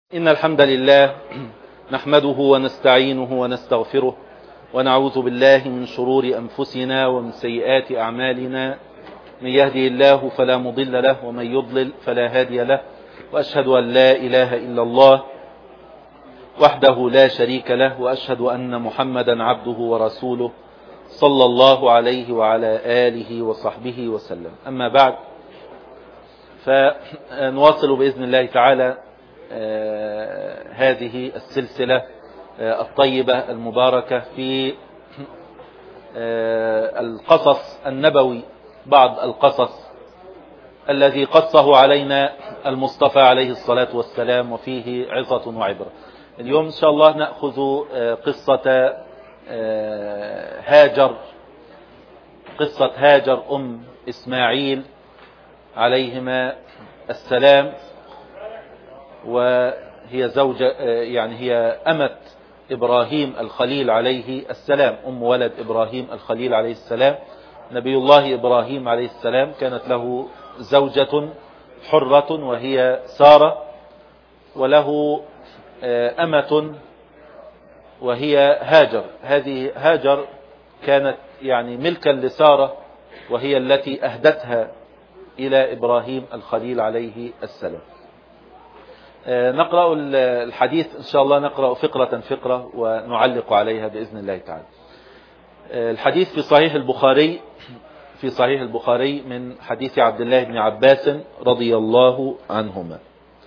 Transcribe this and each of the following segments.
إن الحمد لله نحمده ونستعينه ونستغفره ونعوذ بالله من شرور أنفسنا ومن سيئات أعمالنا. من يهدي الله فلا مضل له ومن يضلل فلا هادي له، وأشهد أن لا إله إلا الله وحده لا شريك له، وأشهد أن محمدا عبده ورسوله صلى الله عليه وعلى آله وصحبه وسلم. أما بعد، فنواصل بإذن الله تعالى هذه السلسلة الطيبة المباركة في القصص النبوي، بعض القصص الذي قصه علينا المصطفى عليه الصلاة والسلام وفيه عظة وعبرة. اليوم إن شاء الله نأخذ قصة هاجر أم إسماعيل عليهما السلام، وهي زوجة هي أمة إبراهيم الخليل عليه السلام، أم ولد إبراهيم الخليل عليه السلام. نبي الله إبراهيم عليه السلام كانت له زوجة حرة وهي سارة، وله أمة وهي هاجر. هذه هاجر كانت ملكا لسارة، وهي التي أهدتها إلى إبراهيم الخليل عليه السلام. نقرأ الحديث إن شاء الله، نقرأ فقرة فقرة ونعلق عليها بإذن الله تعالى. الحديث في صحيح البخاري من حديث عبد الله بن عباس رضي الله عنهما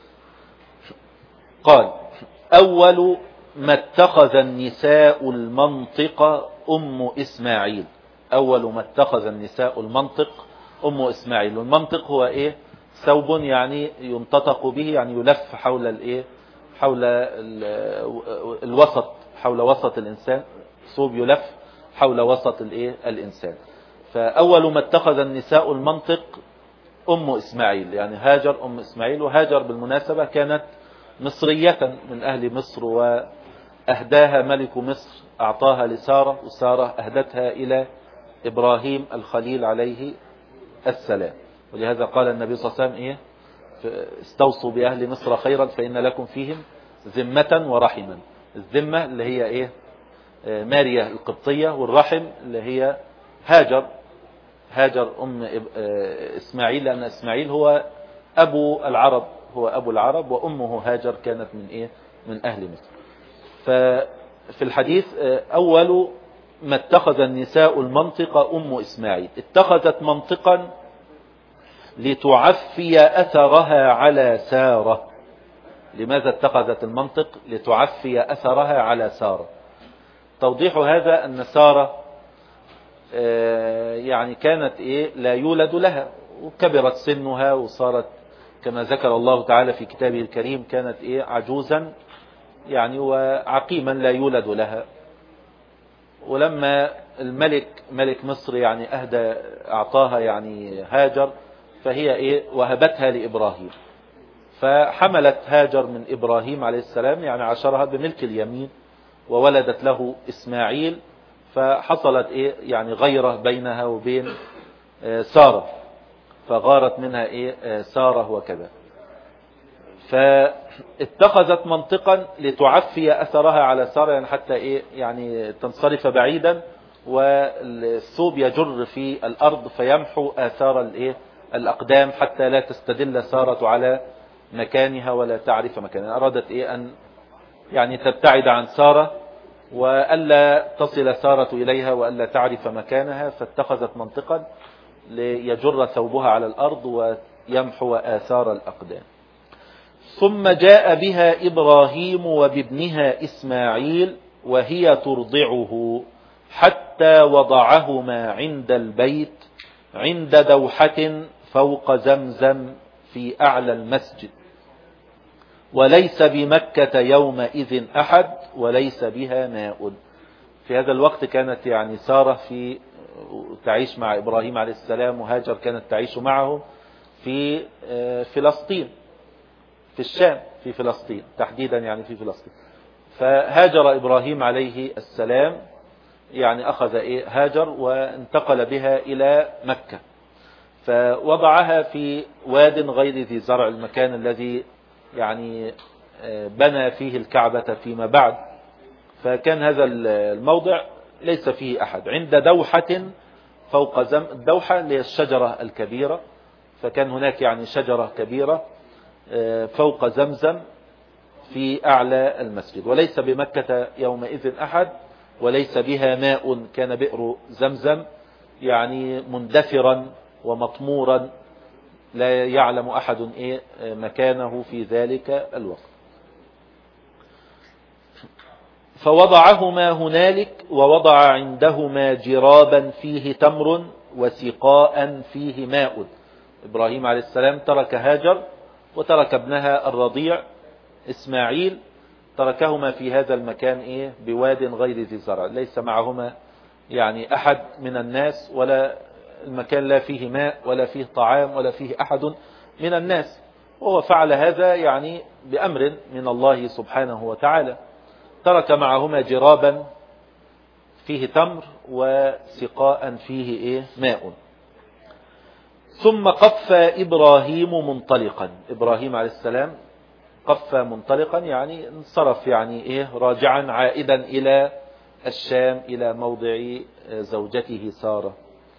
قال: أول ما اتخذ النساء المنطق أم إسماعيل. أول ما اتخذ النساء المنطق أم إسماعيل. والمنطق هو ثوب ينتطق به، يلف حول الوسط، حول وسط الإنسان، ثوب يلف حول وسط الإنسان. فأول ما اتخذ النساء المنطق أم إسماعيل، هاجر أم إسماعيل. وهاجر بالمناسبة كانت مصرية من أهل مصر، وأهداها ملك مصر، أعطاها لسارة، وسارة أهدتها إلى إبراهيم الخليل عليه السلام. ولهذا قال النبي صلى الله عليه وسلم استوصوا بأهل مصر خيرا فإن لكم فيهم ذمة ورحما. الذمة اللي هي ماريا القبطية، والرحم اللي هي هاجر أم إسماعيل، لأن إسماعيل هو أبو العرب، وأمه هاجر كانت من أهل مصر. ففي الحديث أول ما اتخذ النساء المنطق أم إسماعيل. اتخذت منطقا لتعفي أثرها على سارة. لماذا اتخذت المنطق؟ لتعفي أثرها على سارة. توضيح هذا أن سارة كانت لا يولد لها، وكبرت سنها، وصارت كما ذكر الله تعالى في كتابه الكريم كانت عجوزا وعقيما لا يولد لها. ولما ملك مصر أعطاها هاجر، فهي وهبتها لإبراهيم، فحملت هاجر من إبراهيم عليه السلام، عشرها بملك اليمين، وولدت له إسماعيل. فحصلت غيرة بينها وبين سارة، فغارت منها سارة وكذا. فاتخذت منطقا لتعفي أثرها على سارة، حتى تنصرف بعيدا، والثوب يجر في الأرض فيمحو آثار الأقدام، حتى لا تستدل سارة على مكانها ولا تعرف مكانها. أرادت أن تبتعد عن سارة، وألا تصل سارة إليها، وألا تعرف مكانها، فاتخذت منطقا ليجر ثوبها على الأرض ويمحو آثار الأقدام. ثم جاء بها إبراهيم وبابنها إسماعيل وهي ترضعه، حتى وضعهما عند البيت عند دوحة فوق زمزم في أعلى المسجد، وليس بمكة يومئذ أحد وليس بها ماء. في هذا الوقت كانت سارة تعيش مع إبراهيم عليه السلام، وهاجر كانت تعيش معه في فلسطين، في الشام، في فلسطين تحديدا، في فلسطين. فهاجر إبراهيم عليه السلام، أخذ هاجر وانتقل بها إلى مكة، فوضعها في واد غير ذي زرع، المكان الذي بنى فيه الكعبة فيما بعد. فكان هذا الموضع ليس فيه أحد عند دوحة فوق الدوحة اللي هي الشجرة الكبيرة. فكان هناك يعني شجرة كبيرة فوق زمزم في أعلى المسجد، وليس بمكة يومئذ أحد وليس بها ماء، كان بئر زمزم يعني مندثرا ومطمورا لا يعلم أحد مكانه في ذلك الوقت. فوضعهما هنالك ووضع عندهما جرابا فيه تمر وسقاء فيه ماء. إبراهيم عليه السلام ترك هاجر وترك ابنها الرضيع إسماعيل، تركهما في هذا المكان بواد غير ذي زرع، ليس معهما يعني أحد من الناس، ولا المكان لا فيه ماء ولا فيه طعام ولا فيه أحد من الناس. وهو فعل هذا يعني بأمر من الله سبحانه وتعالى. ترك معهما جرابا فيه تمر وسقاء فيه ماء. ثم قف إبراهيم منطلقا. إبراهيم عليه السلام قف منطلقا يعني انصرف يعني راجعا عائدا إلى الشام إلى موضع زوجته سارة.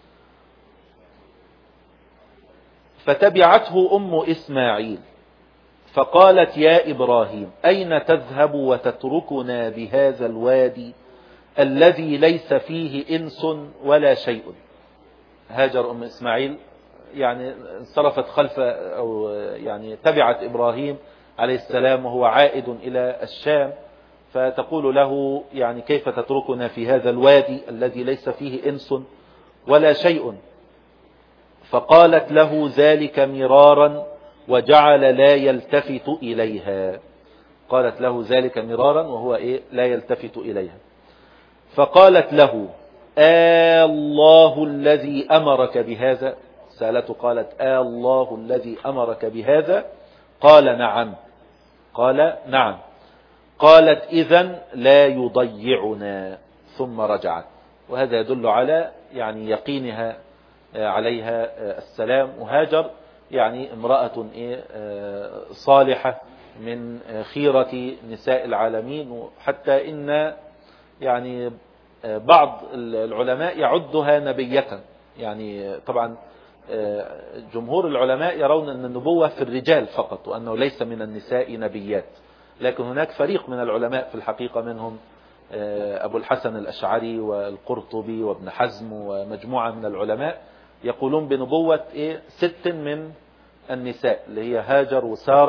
فتبعته أم إسماعيل فقالت يا إبراهيم أين تذهب وتتركنا بهذا الوادي الذي ليس فيه إنس ولا شيء. هاجر أم إسماعيل يعني انصرفت خلف أو يعني تبعت إبراهيم عليه السلام وهو عائد إلى الشام، فتقول له يعني كيف تتركنا في هذا الوادي الذي ليس فيه إنس ولا شيء. فقالت له ذلك مرارا وجعل لا يلتفت إليها. قالت له ذلك مرارا وهو لا يلتفت إليها. فقالت له الله الذي أمرك بهذا. سألته قالت الله الذي أمرك بهذا. قال نعم. قال نعم. قالت إذن لا يضيعنا. ثم رجعت. وهذا يدل على يعني يقينها عليها السلام. وهاجر يعني امرأة صالحة من خيرة نساء العالمين، وحتى إن يعني بعض العلماء يعدها نبية. يعني طبعا جمهور العلماء يرون أن النبوة في الرجال فقط وأنه ليس من النساء نبيات، لكن هناك فريق من العلماء في الحقيقة منهم أبو الحسن الأشعري والقرطبي وابن حزم ومجموعة من العلماء يقولون بنبوة 6 من النساء اللي هي هاجر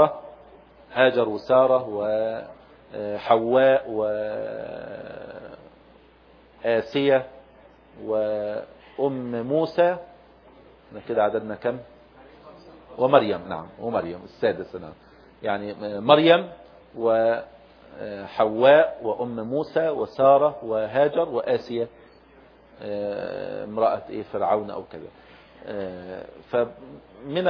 وسارة وحواء وآسية وأم موسى. كده عددنا كم؟ ومريم. نعم ومريم السادسة. نعم يعني مريم وحواء وأم موسى وسارة وهاجر وآسية امرأة فرعون أو كذا. فمن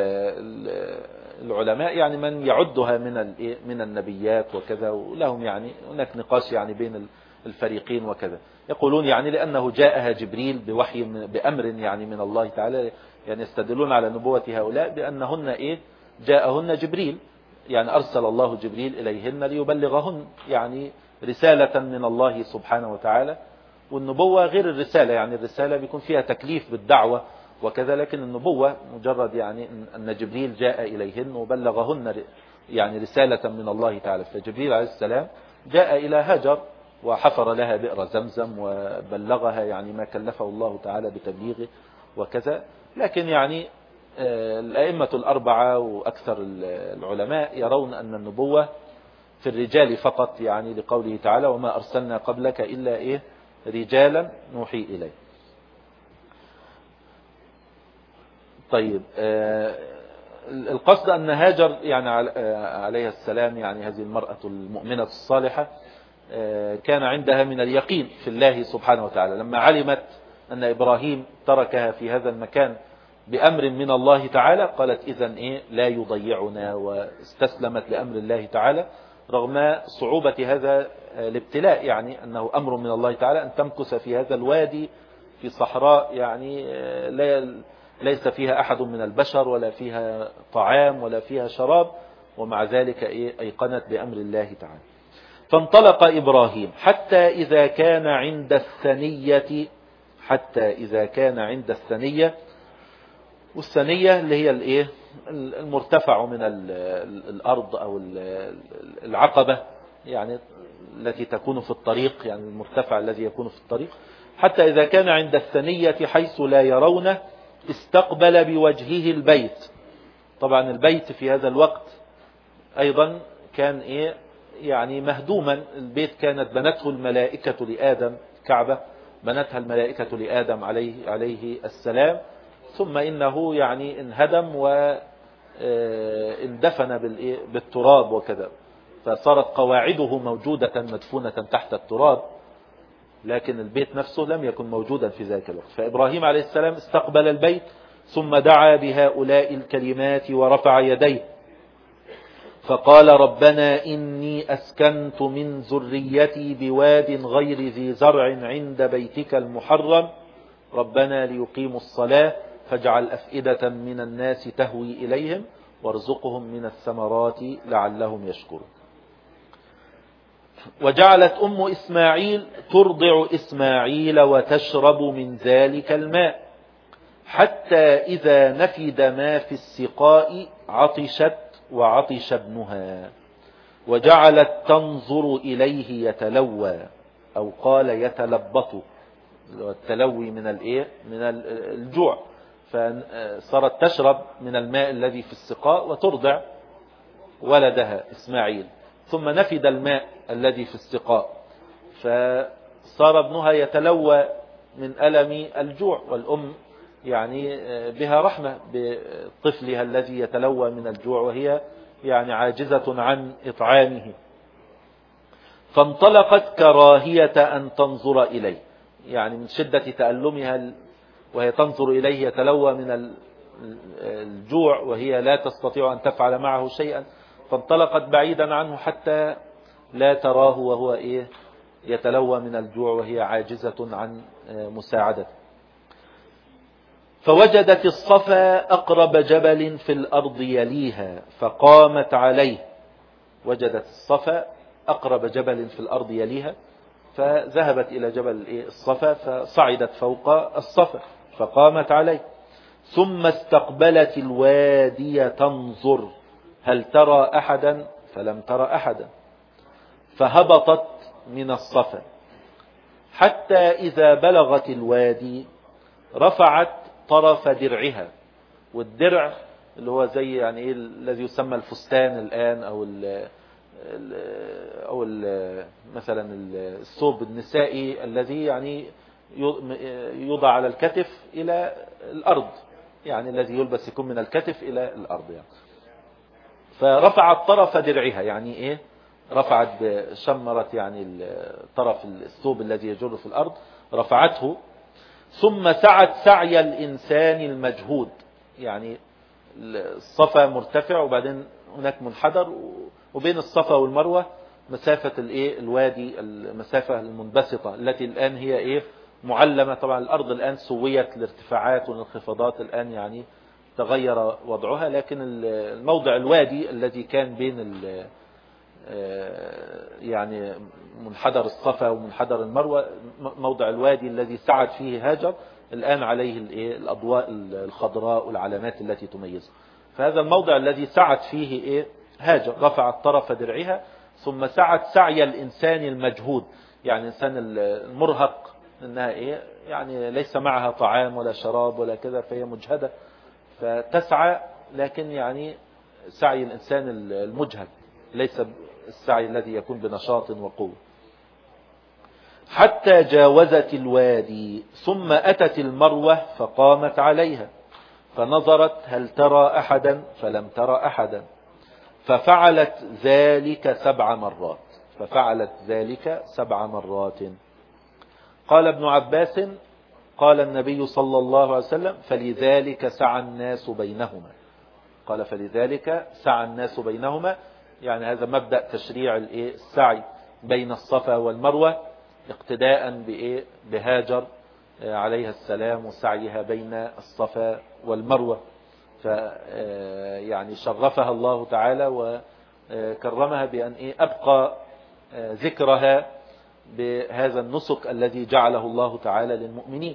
العلماء يعني من يعدها من النبيات وكذا، ولهم يعني هناك نقاش يعني بين الفريقين وكذا. يقولون يعني لأنه جاءها جبريل بوحي بأمر يعني من الله تعالى، يعني يستدلون على نبوة هؤلاء بأنهن جاءهن جبريل، يعني أرسل الله جبريل إليهن ليبلغهن يعني رسالة من الله سبحانه وتعالى. والنبوة غير الرسالة، يعني الرسالة بيكون فيها تكليف بالدعوة وكذا، لكن النبوة مجرد يعني أن جبريل جاء إليهن وبلغهن يعني رسالة من الله تعالى. فجبريل عليه السلام جاء إلى هاجر وحفر لها بئر زمزم وبلغها يعني ما كلفه الله تعالى بتبليغه وكذا. لكن يعني الأئمة الأربعة وأكثر العلماء يرون أن النبوة في الرجال فقط، يعني لقوله تعالى وما أرسلنا قبلك إلا رجالا نوحي إليه. طيب القصد أن هاجر يعني عليها السلام يعني هذه المرأة المؤمنة الصالحة كان عندها من اليقين في الله سبحانه وتعالى. لما علمت أن إبراهيم تركها في هذا المكان بأمر من الله تعالى قالت إذن لا يضيعنا، واستسلمت لأمر الله تعالى رغم صعوبة هذا الابتلاء، يعني أنه أمر من الله تعالى أن تمكث في هذا الوادي في صحراء يعني ليس فيها أحد من البشر ولا فيها طعام ولا فيها شراب، ومع ذلك أيقنت بأمر الله تعالى. فانطلق إبراهيم حتى إذا كان عند الثنية، والثنية اللي هي المرتفع من الأرض أو العقبة، يعني التي تكون في الطريق، يعني المرتفع الذي يكون في الطريق. حتى إذا كان عند الثنية حيث لا يرونه استقبل بوجهه البيت. طبعا البيت في هذا الوقت أيضا كان يعني مهدوما. البيت كانت بنته الملائكة لآدم، كعبة بنتها الملائكة لآدم عليه السلام، ثم إنه يعني انهدم واندفن بالتراب وكذا، فصارت قواعده موجودة مدفونة تحت التراب، لكن البيت نفسه لم يكن موجودا في ذلك الوقت. فإبراهيم عليه السلام استقبل البيت ثم دعا بهؤلاء الكلمات ورفع يديه فقال: ربنا إني أسكنت من ذريتي بواد غير ذي زرع عند بيتك المحرم ربنا ليقيموا الصلاة فاجعل أفئدة من الناس تهوي إليهم وارزقهم من الثمرات لعلهم يشكرون. وجعلت أم إسماعيل ترضع إسماعيل وتشرب من ذلك الماء حتى إذا نفد ما في السقاء عطشت وعطش ابنها وجعلت تنظر إليه يتلوى، أو قال يتلبط، التلوي من الجوع، فصارت تشرب من الماء الذي في السقاء وترضع ولدها إسماعيل. ثم نفد الماء الذي في السقاء فصار ابنها يتلوى من ألم الجوع، والأم يعني بها رحمة بطفلها الذي يتلوى من الجوع وهي يعني عاجزة عن إطعامه. فانطلقت كراهية أن تنظر إليه، يعني من شدة تألمها وهي تنظر إليه يتلوى من الجوع وهي لا تستطيع أن تفعل معه شيئا، فانطلقت بعيدا عنه حتى لا تراه وهو يتلوى من الجوع وهي عاجزة عن مساعدته. فوجدت الصفا أقرب جبل في الأرض يليها فقامت عليه. وجدت الصفا أقرب جبل في الأرض يليها، فذهبت إلى جبل الصفا فصعدت فوق الصفا فقامت عليه. ثم استقبلت الوادي تنظر هل ترى أحدا فلم ترى أحدا، فهبطت من الصفا حتى إذا بلغت الوادي رفعت طرف درعها، والدرع اللي هو زي يعني الذي يسمى الفستان الآن أو مثلا الثوب النسائي الذي يعني يوضع على الكتف إلى الأرض، يعني الذي يلبس يكون من الكتف إلى الأرض يعني. فرفعت طرف درعها، يعني رفعت شمرت يعني طرف الثوب الذي يجر في الأرض رفعته. ثم سعت سعي الإنسان المجهود، يعني الصفا مرتفع وبعدين هناك منحدر، وبين الصفا والمروة مسافة الوادي، المسافة المنبسطة التي الآن هي معلمة. طبعا الأرض الآن سويت الارتفاعات والانخفاضات الآن يعني تغير وضعها، لكن الموضع الوادي الذي كان بين يعني منحدر الصفا ومنحدر المروة، موضع الوادي الذي سعد فيه هاجر الآن عليه الأضواء الخضراء والعلامات التي تميزه. فهذا الموضع الذي سعد فيه هاجر رفعت طرف درعها ثم سعد سعي الإنسان المجهود، يعني الإنسان المرهق، إنها يعني ليس معها طعام ولا شراب ولا كذا فهي مجهدة فتسعى، لكن يعني سعي الإنسان المجهد ليس السعي الذي يكون بنشاط وقوة. حتى جاوزت الوادي ثم أتت المروة فقامت عليها فنظرت هل ترى أحدا فلم ترى أحدا، ففعلت ذلك 7 مرات. قال ابن عباس قال النبي صلى الله عليه وسلم فلذلك سعى الناس بينهما. قال فلذلك سعى الناس بينهما، يعني هذا مبدأ تشريع السعي بين الصفا والمروة اقتداء بهاجر عليها السلام وسعيها بين الصفا والمروة. يعني شرفها الله تعالى وكرمها بأن أبقى ذكرها بهذا النسك الذي جعله الله تعالى للمؤمنين.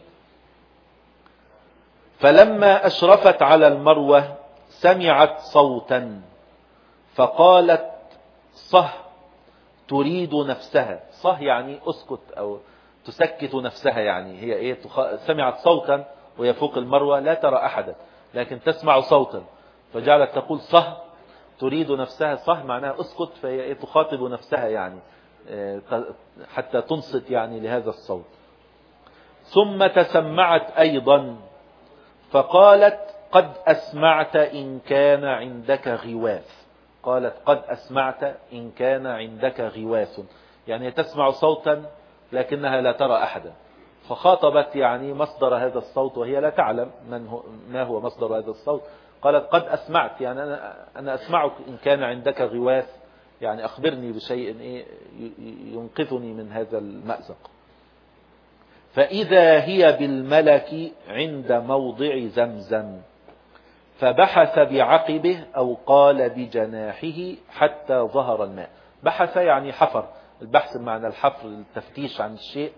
فلما أشرفت على المروة سمعت صوتا فقالت صه تريد نفسها. صه يعني اسكت أو تسكت نفسها، يعني هي سمعت صوتا وهي فوق المروة لا ترى أحدا لكن تسمع صوتا فجعلت تقول صه تريد نفسها. صه معناها اسكت، فهي تخاطب نفسها يعني حتى تنصت يعني لهذا الصوت. ثم تسمعت أيضا فقالت قد أسمعت إن كان عندك غواث. قالت قد أسمعت إن كان عندك غواث، يعني تسمع صوتا لكنها لا ترى أحدا، فخاطبت يعني مصدر هذا الصوت وهي لا تعلم ما هو مصدر هذا الصوت. قالت قد أسمعت، يعني أنا أسمعك إن كان عندك غواث، يعني أخبرني بشيء ينقذني من هذا المأزق. فإذا هي بالملك عند موضع زمزم فبحث بعقبه أو قال بجناحه حتى ظهر الماء. بحث يعني حفر، البحث بمعنى الحفر التفتيش عن الشيء.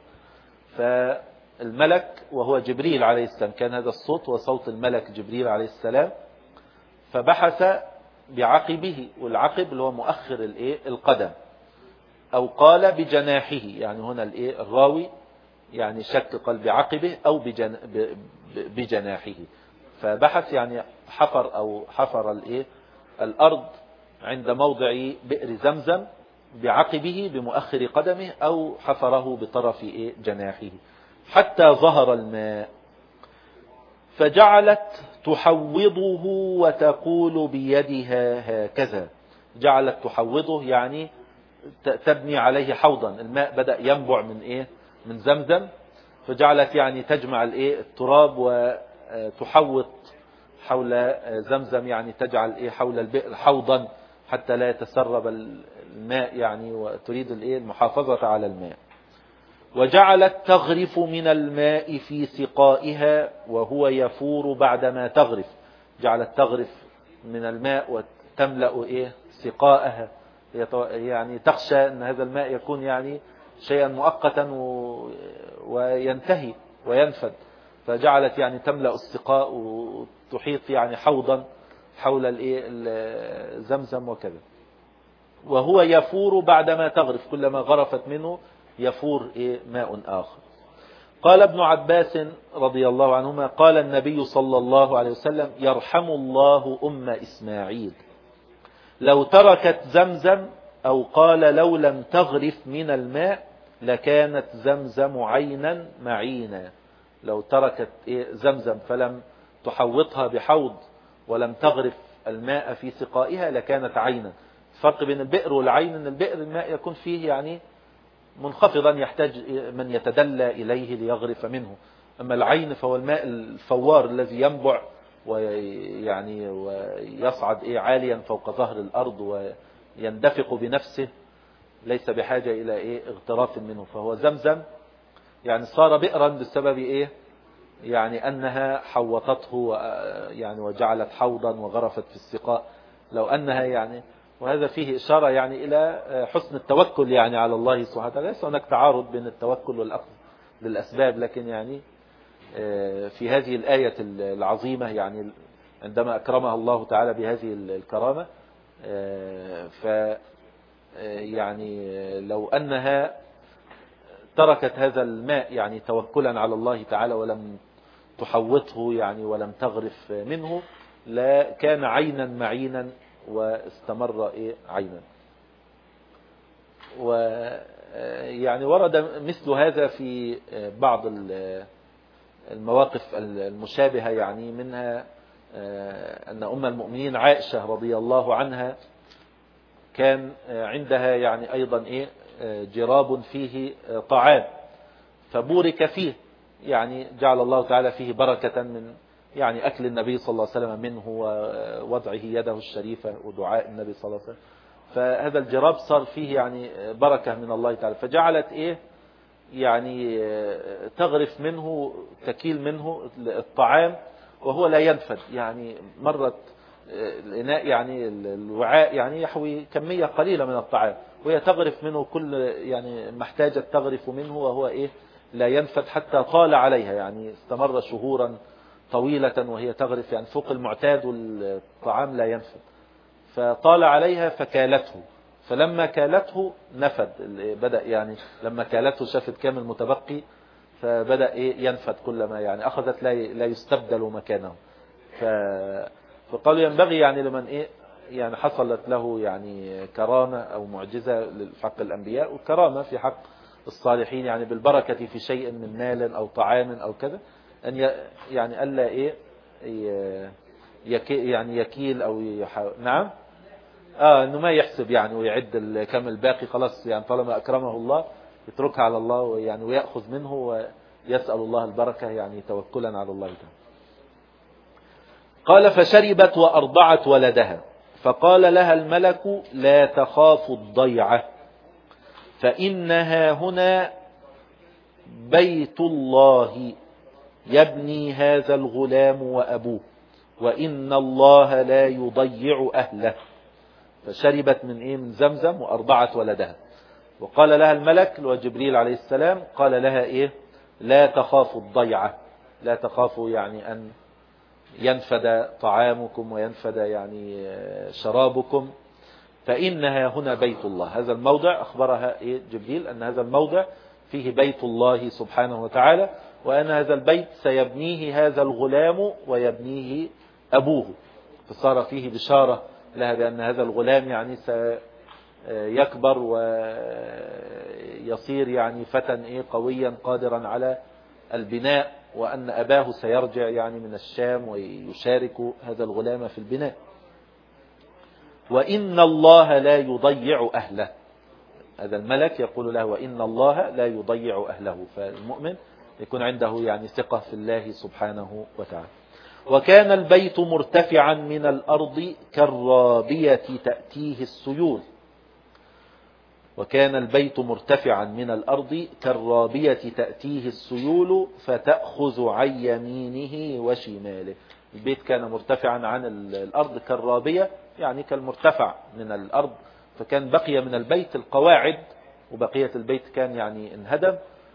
فالملك وهو جبريل عليه السلام، كان هذا الصوت وصوت الملك جبريل عليه السلام. فبحث بعقبه، والعقب اللي هو مؤخر القدم، أو قال بجناحه، يعني هنا الراوي يعني شك قال بعقبه أو بجناحه. فبحث يعني حفر أو حفر الأرض عند موضع بئر زمزم بعقبه بمؤخر قدمه، أو حفره بطرف جناحه حتى ظهر الماء. فجعلت تحوضه وتقول بيدها هكذا. جعلت تحوضه يعني تبني عليه حوضا، الماء بدأ ينبع من زمزم، فجعلت يعني تجمع التراب وتحوط حول زمزم، يعني تجعل حول البئر حوضا حتى لا يتسرب الماء، يعني وتريد المحافظة على الماء. وجعلت تغرف من الماء في سقائها وهو يفور بعدما تغرف. جعلت تغرف من الماء وتملأ سقائها، يعني تخشى أن هذا الماء يكون يعني شيئا مؤقتا وينتهي وينفد، فجعلت يعني تملأ السقاء وتحيط يعني حوضا حول زمزم وكذا. وهو يفور بعدما تغرف، كلما غرفت منه يفور ماء آخر. قال ابن عباس رضي الله عنهما قال النبي صلى الله عليه وسلم يرحم الله أم إسماعيل لو تركت زمزم، أو قال لو لم تغرف من الماء لكانت زمزم عينا معينا. لو تركت زمزم فلم تحوطها بحوض ولم تغرف الماء في سقائها لكانت عينا. الفرق بين البئر والعين ان البئر الماء يكون فيه يعني منخفضا يحتاج من يتدلى إليه ليغرف منه، أما العين فهو الماء الفوار الذي ينبع ويعني ويصعد عاليا فوق ظهر الأرض ويندفق بنفسه، ليس بحاجة إلى اغتراف منه. فهو زمزم يعني صار بئرا بسبب يعني أنها حوطته يعني وجعلت حوضا وغرفت في السقاء. لو أنها يعني، وهذا فيه إشارة يعني إلى حسن التوكل يعني على الله سبحانه وتعالى. ليس هناك تعارض بين التوكل والأخذ للأسباب، لكن يعني في هذه الآية العظيمة يعني عندما أكرمها الله تعالى بهذه الكرامة، ف يعني لو أنها تركت هذا الماء يعني توكلا على الله تعالى ولم تحوطه يعني ولم تغرف منه لا كان عينا معينا واستمر عينا. ويعني ورد مثل هذا في بعض المواقف المشابهة، يعني منها أن أم المؤمنين عائشة رضي الله عنها كان عندها يعني أيضا جراب فيه طعام فبورك فيه، يعني جعل الله تعالى فيه بركة من يعني أكل النبي صلى الله عليه وسلم منه ووضعه يده الشريفة ودعاء النبي صلى الله عليه وسلم. فهذا الجراب صار فيه يعني بركة من الله تعالى، فجعلت يعني تغرف منه تكيل منه الطعام وهو لا ينفد، يعني مرت الإناء يعني الوعاء يعني يحوي كمية قليلة من الطعام، وهي تغرف منه كل يعني ما احتاجت تغرف منه، وهو إيه لا ينفد حتى طال عليها، يعني استمر شهورا طويلة وهي تغرف يعني فوق المعتاد، والطعام لا ينفد، فطال عليها فكالته، فلما كالته نفد، بدأ يعني لما كالته شافت كام المتبقي فبدأ إيه ينفد كلما يعني أخذت لا يستبدل مكانه. فقالوا ينبغي يعني لمن إيه يعني حصلت له يعني كرامة أو معجزة في حق الأنبياء، وكرامة في حق الصالحين يعني بالبركة في شيء من مال أو طعام أو كذا، أن يعني ألا إيه يعني يكيل أو نعم انه ما يحسب يعني ويعد الكم الباقي، خلاص يعني طالما اكرمه الله يتركها على الله يعني ويأخذ منه ويسأل الله البركة يعني توكلا على الله تعالى. قال فشربت وأرضعت ولدها، فقال لها الملك لا تخاف الضيعة، فإنها هنا بيت الله يبني هذا الغلام وأبوه، وإن الله لا يضيع أهله. فشربت من إيه من زمزم وأرضعت ولدها، وقال لها الملك وجبريل عليه السلام قال لها إيه لا تخافوا الضيعة، لا تخافوا يعني أن ينفد طعامكم وينفد يعني شرابكم، فإنها هنا بيت الله. هذا الموضع أخبرها إيه جبريل أن هذا الموضع فيه بيت الله سبحانه وتعالى، وأن هذا البيت سيبنيه هذا الغلام ويبنيه أبوه، فصار فيه بشارة لها بأن هذا الغلام يعني سيكبر ويصير يعني فتى إيه قويا قادرا على البناء، وأن أباه سيرجع يعني من الشام ويشارك هذا الغلام في البناء. وإن الله لا يضيع أهله، هذا الملك يقول له وإن الله لا يضيع أهله، فالمؤمن يكون عنده يعني ثقة في الله سبحانه وتعالى. وكان البيت مرتفعا من الأرض كالرابية تأتيه السيول، وكان البيت مرتفعا من الأرض كالرابية تأتيه السيول فتأخذ عن يمينه وشماله. البيت كان مرتفعا عن الأرض كالرابية يعني كالمرتفع من الأرض، فكان بقي من البيت القواعد وبقية البيت كان يعني انهدم،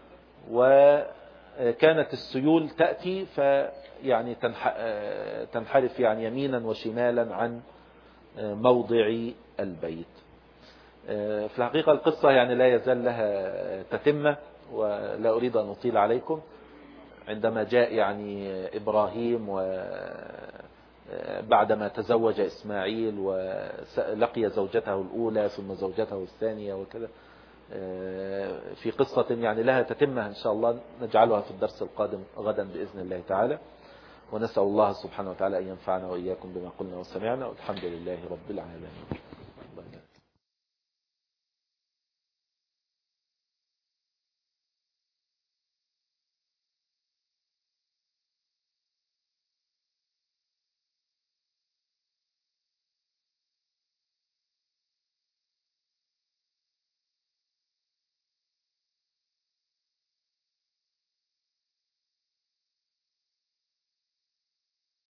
وكانت السيول تأتي فيعني تنحرف يعني يمينا وشمالا عن موضع البيت. في الحقيقة القصة يعني لا يزال لها تتمة ولا أريد أن أطيل عليكم. عندما جاء يعني إبراهيم وبعدما تزوج إسماعيل ولقي زوجته الأولى ثم زوجته الثانية وكذا، في قصة يعني لها تتمة إن شاء الله نجعلها في الدرس القادم غدا بإذن الله تعالى، ونسأل الله سبحانه وتعالى أن ينفعنا وإياكم بما قلنا وسمعنا، والحمد لله رب العالمين.